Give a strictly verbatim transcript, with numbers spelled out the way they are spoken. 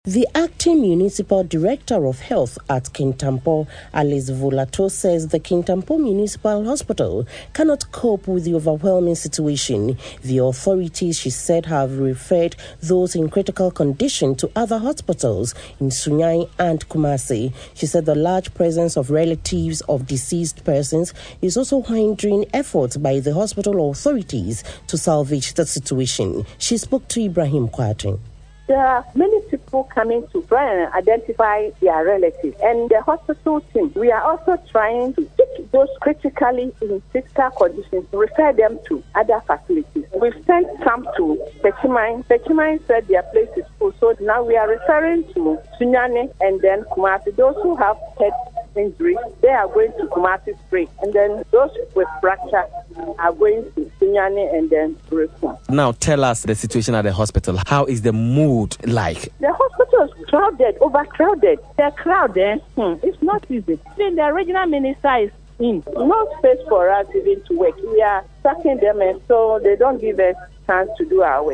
The acting municipal director of health at Kintampo, Alice Volato, says the Kintampo Municipal Hospital cannot cope with the overwhelming situation. The authorities, she said, have referred those in critical condition to other hospitals in Sunyani and Kumasi. She said the large presence of relatives of deceased persons is also hindering efforts by the hospital authorities to salvage the situation. She spoke to Ibrahim Kwatrin. There are many people coming to try and identify their relatives. And the hospital team, we are also trying to pick those critically in critical conditions, refer them to other facilities. We've sent some to Pechimai. Pechimai said their place is full. So now we are referring to Sunyani and then Kumasi. Those who have head injuries, they are going to Kumasi straight. And then those with fracture are going to Sunyani and then Rekum. Now tell us the situation at the hospital. How is the mood like? The hospital is crowded, overcrowded. The crowd there, hmm, it's not easy. Even the regional minister is in. No space for us even to work. We are sucking them, and so they don't give us chance to do our work.